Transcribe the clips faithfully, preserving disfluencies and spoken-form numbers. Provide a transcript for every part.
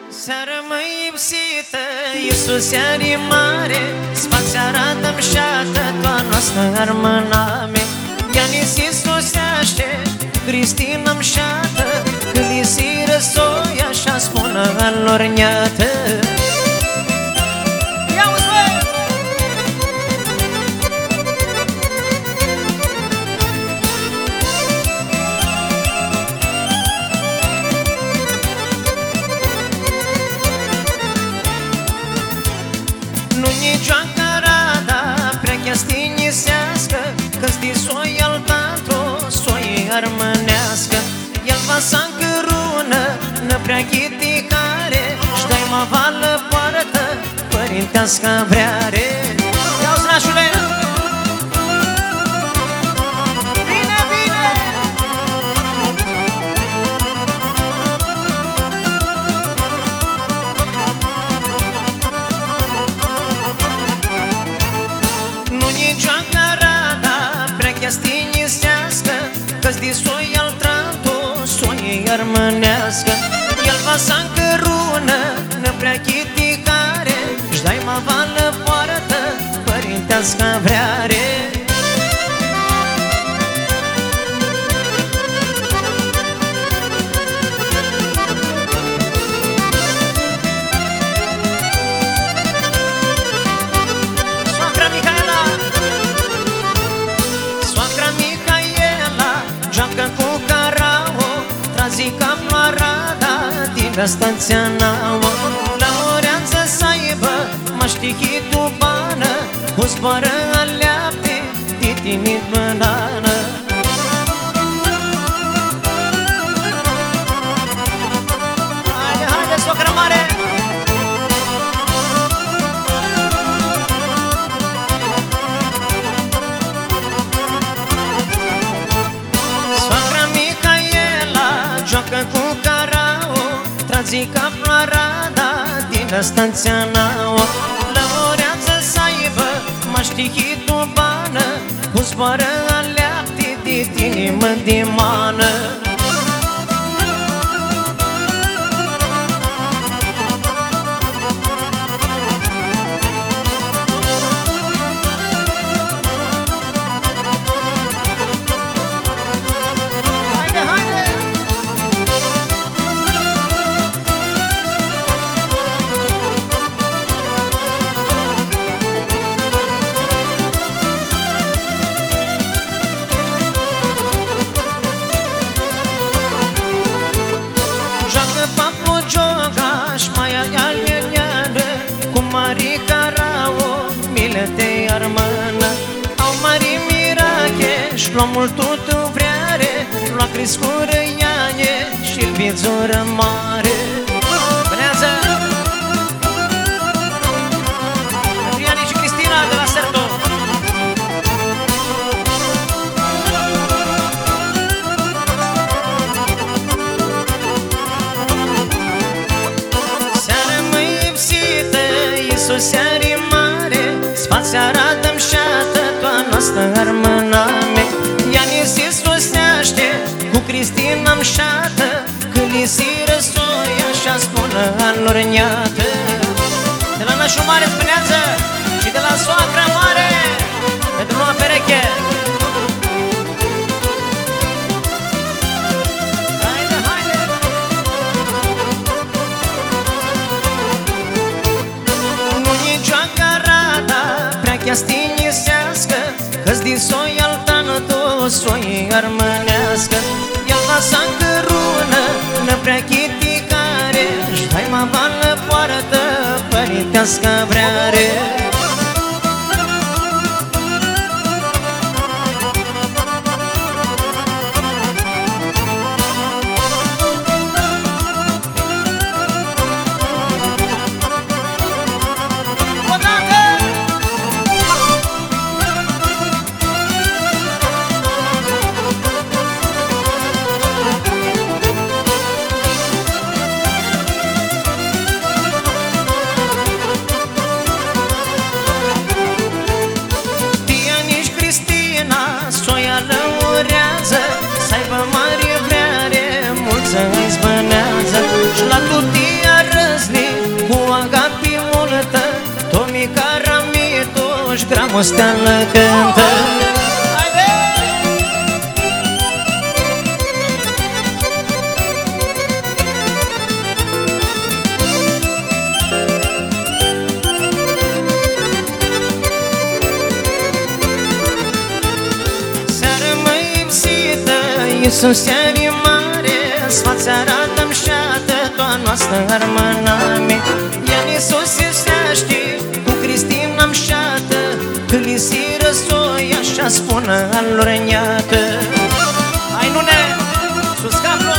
Seară măi ipsită, Iisus iari mare, spați arată-mi șată, toa noastră armâname. Ianis Iisuseaște, Cristina-mi șată, când li si răsoi așa spună alor neată. Că-sti soi al tatru, soi armânească. El va s-încărună, nă prea chiticare, și-dai mă vală poartă, părintească vreare. Ia-uzi, nașule! Bine, bine! Nu-i joacă stinisească, că-ți di soi al tratu, soi armânească. El va s-încărună, nă prea chiticare, și dai mă vală poartă, părintească vreare. Zica Floarada din stația nouă, la oreanță să aibă maștichitul bană, cu zboară aleapte, titinit banană. Haide, haide, socră mare! Joacă cu carau, trazica Floarada din stația nouă, la oreață să aibă maștichitul bană, cu zboară aleapte de inimă de mană. Lua multul tu vreare, lua crescură iane și-l vizură mare. Bănează! Adriani și Cristina de la Serto. Seară măi ipsită, Iisus iari mare, spați arată-mi șată, toa noastră armâname. Ianis Iisuseaște, cu Cristina-mi șată, când li si răsoi așa spună alor neată. De la nașul mare spuneață și de la soacră mare, pentru noua pereche. Haide, haide! Nu-i joacă rada, prea chestinisească, că-ți di soi al tanătu, soi armânească. El va s-încărună, nă prea chiticare, și dai mă vală poartă, părintească vreare. gramosteană cântă. Iisus e mare, sfați arată-mi șată, toa noastră armâname. Iar Iisus se seaște, cu Cristina-mi șată, că li se răsoi, așa spună al-lor neată. Hai, nune, sus capul!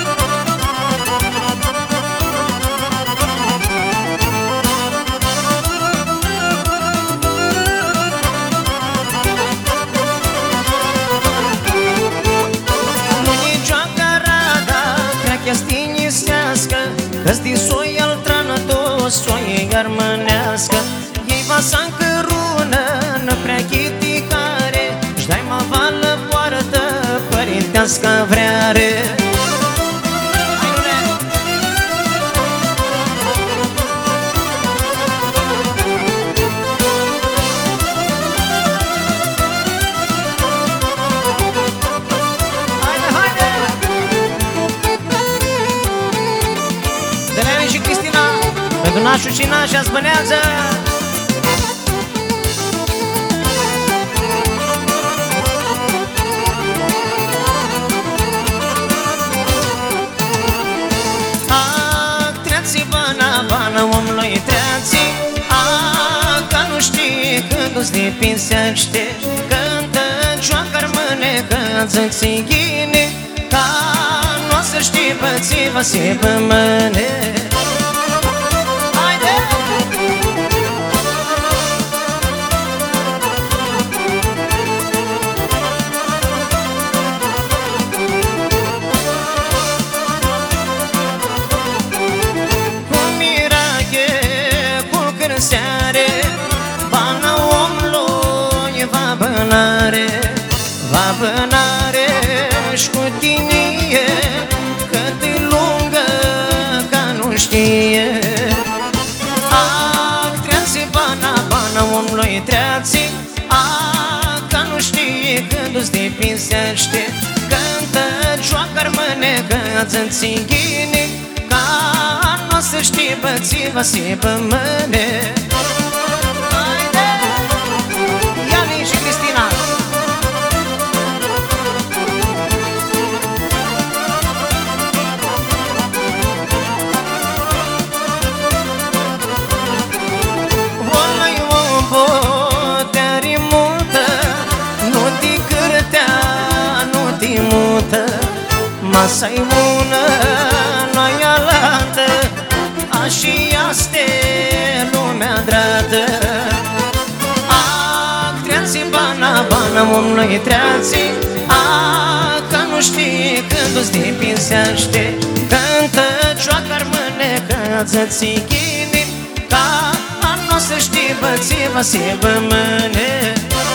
Că-ți disoi al tranătos, soie armânească. Ei va să-n cărună, nă prea chiticare, și dai mă vală poartă, părintească vreare. Pentru nașul și nașa zbânează. Ac, treații, bana, bana, omului treații. Ac, că nu știi când-ți depinsește. Cântă, joacă, rămâne, că-ți ghine. Ca nu o să știi pățiva, se pămâne. Va bănare și cu tinie, că-t-i lungă ca nu știe. Ac, treații, bana, bana, omului treații. Ac, că nu știe când-ți depinsește. Cântă, joacă, rămâne, că-ți înghine. Ca nu o să știi bățiva, se pămâne. Iani și Cristina. Masa-i bună, noi alată, așa este lumea drată. Ac, treații, bana, bana, omului treații. Ac, că nu știi când-ți depinsește. Cântă, joacă, rămâne, că-ți ghine. Ca nu o să știi bățiva, se bămâne.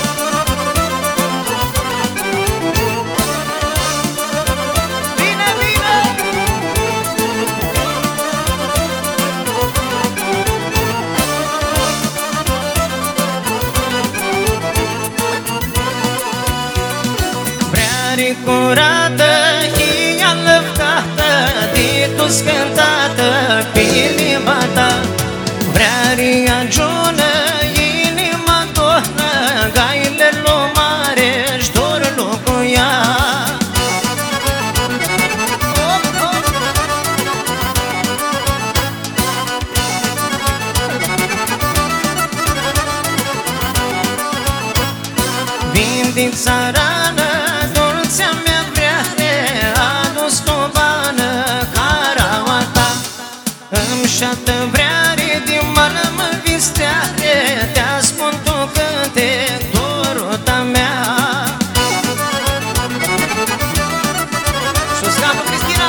Curată, hia lăptată, de-tu scântată pe inima ta. Vrea riagiună, inima tohnă, gaile lumare-și dor locuia. Vin din țarană, dulcea mea șată vreare din mână mă visteare. Te ascund tu cântec, dorota mea. Și-o scapă Cristina.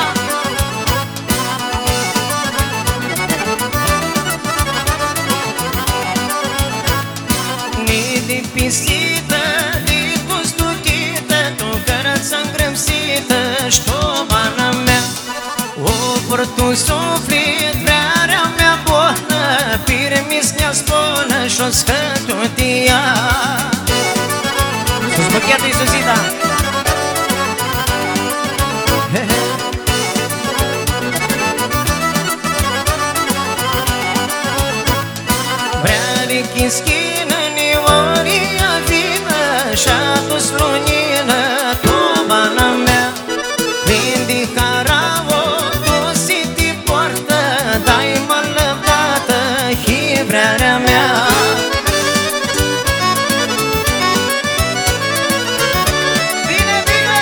Ni de pisită, de gustuchită, tu cărăța îngrămsită, ștobana mea. O, por tu suflet, vrearea mea bună, pire mi ne-a spune și-o scătutia. Sus buchetul Iisusita. Vrea de schină Nioria vină și-a dus lunină tobana mea. Vindi haravo, tu si ti poartă, dai mă lăvată, hivrearea mea. Bine, bine!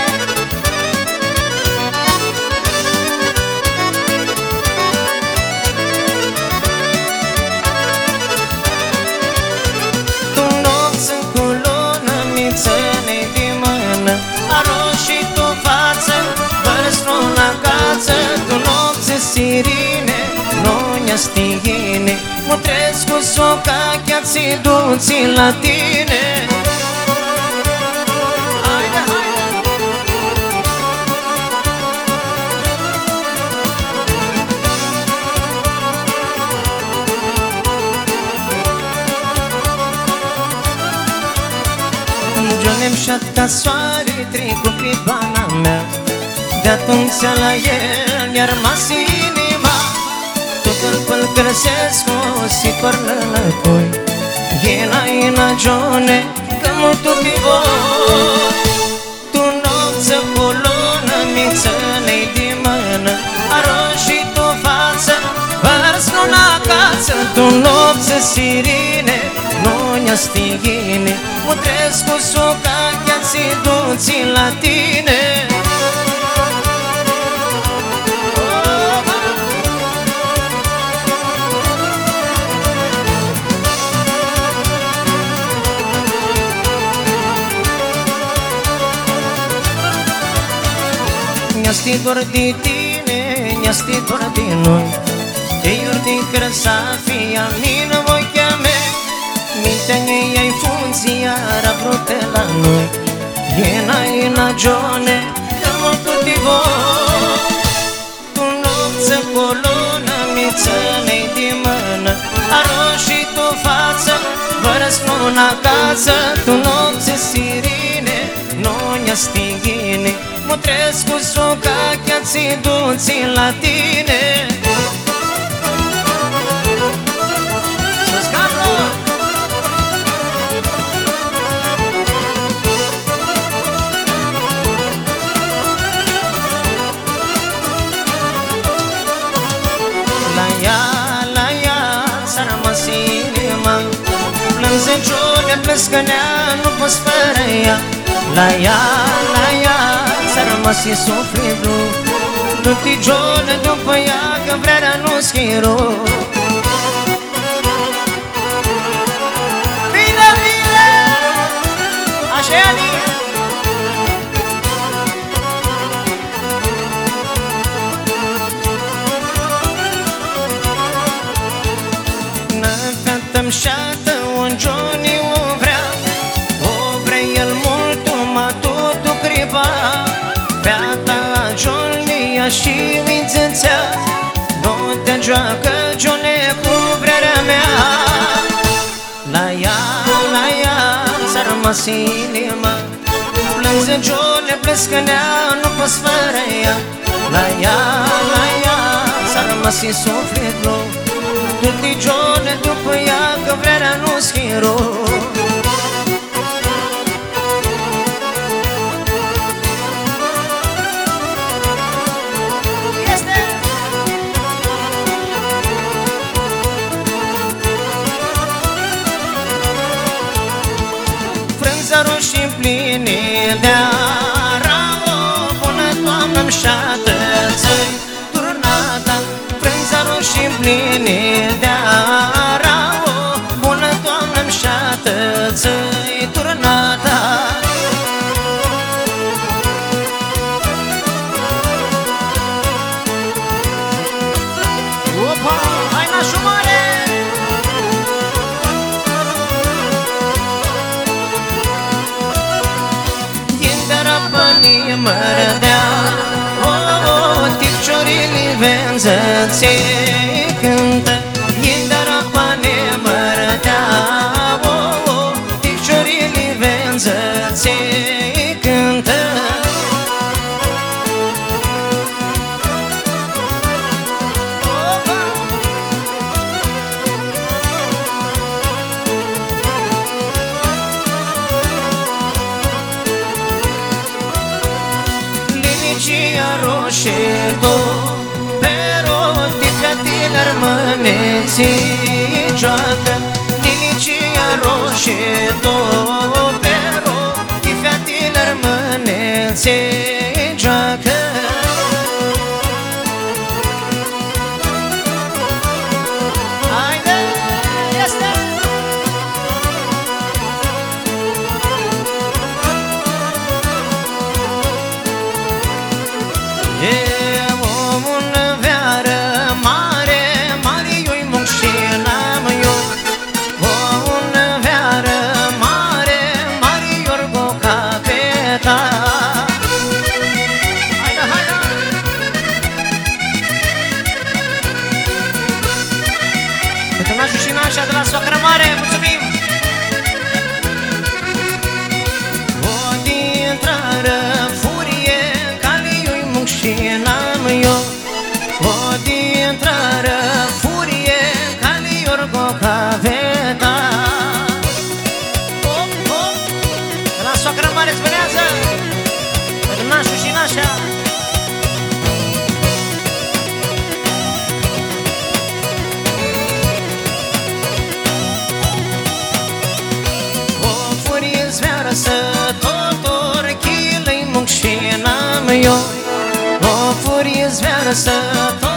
Tu nopți în culonă, mițăne din mână, aroșii tu față, vărsul la cață. Tu nopți sirine, nonia stihine, mutresc cu soca, chiar ți duți la tine. Haide, haide! Gionem șat ca soare, trecu pe bana mea. De atunci la el mi-a rămas inima. Tot îl pălcăsesc o si parlă la coi. Ena, ena, Gione, că molto ti voi. Tu nopță colonă, mițăne-i di mână, aroșii tu față, vărs nu la cață. Tu nopță sirine, nonia stihine, mutresc cu soca, chiar ți duți la tine. Ne-a doar de tine, ne-a doar de noi. Te iurdi crăsafia mină voia mea. Mintea ei funzia raprote la noi. Ena, ena, Gione, că molto ti voi. Tu nopță colonă, mițăne-i di mână, aroșii tu față, vărăs nu la cață. Tu nopță sirine, nonia stihine, mutresc cu soca, chiar ți duți la tine. Sus, Carlo! La ea, la ea, s-a rămas inima. Plânse Gione, plâns că nea, nu poți fără ea. La ea, la ea, s-a rămas și sufletul. Du-te, Gione, după ea, că vrerea nu schiro. Bine, bine! Așa e, Ani! Nă-fetăm șată, un Gione o vrea, o vrea el mult, ma totul criba. Beata Gione și mințățea, nu te joacă, Gione, cu vrerea mea. La ea, la ea, s-a rămas inima. Plânse Gione, plâns că nea, nu poți fără ea. La ea, la ea, s-a rămas și sufletul. Du-te, Gione, după ea, că vrerea nu schiro. Roșii pline de arao, bună toamnă-mi șată, țăi turnata. Frânza roșii pline de arao, bună toamnă-mi șată, țăi turnata. Opa, hai nașul mare! Mărdea, oh, oh, tipciorii livență ți cântă, Indara pane mă roșie tu, pe rotică tiner mâneții joacă, nilicia roșie tu, pe rotică tiner mâneții joacă. Așa de la soacră mare, mulțumim! O dintrară furie, caliu-i munc și n-am eu. O dintrară furie, cali-orgo caveta. Hop, hop! De la soacră mare spunează, pentru nașul și nașa. Să tot orchilă-i munc și n-am eu. O furie zveară să tot